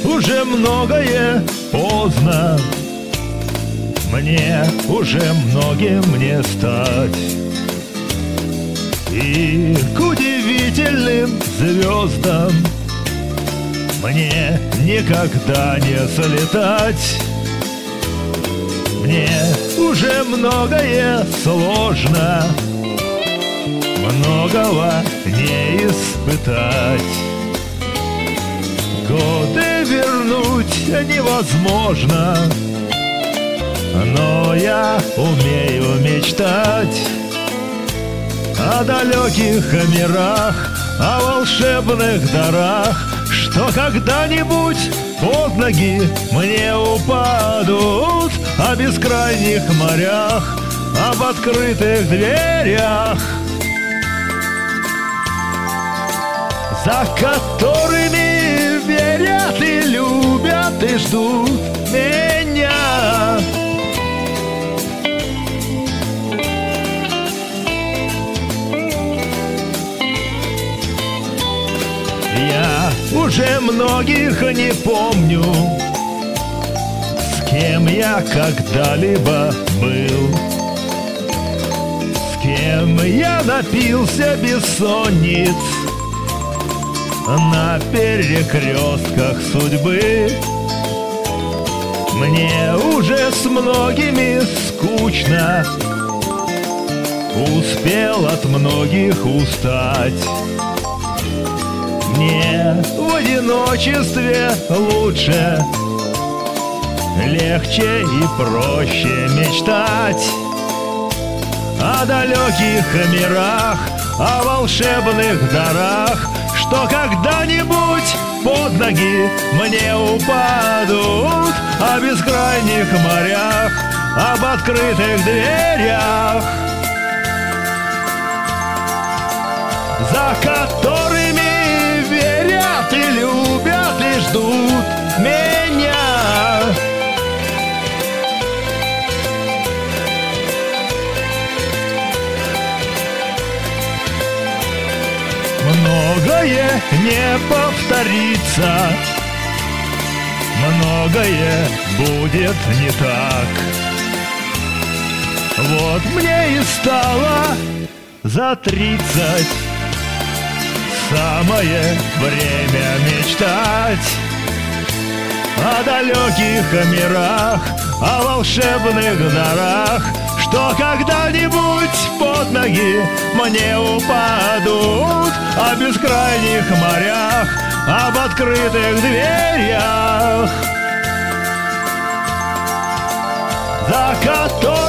уже многое поздно, мне уже многим не стать. И к удивительным звездам мне никогда не залетать. Мне уже многое сложно, многого не испытать. Годы вернуть невозможно, но я умею мечтать о далеких мирах, о волшебных дарах, что когда-нибудь под ноги мне упадут, о бескрайних морях, об открытых дверях, за которыми верят и любят и ждут меня. Я уже многих не помню, с кем я когда-либо был, с кем я напился бессонниц на перекрестках судьбы. Мне уже с многими скучно, успел от многих устать. Мне в одиночестве лучше, легче и проще мечтать о далеких мирах, о волшебных дарах, что когда-нибудь под ноги мне упадут, о бескрайних морях, об открытых дверях, за которыми верят и любят и ждут меня. Многое не повторится, многое будет не так. Вот мне и стало за 30, самое время мечтать о далеких мирах, о волшебных дарах, что когда-нибудь под ноги мне упадут, о бескрайних морях, об открытых дверях, за которыми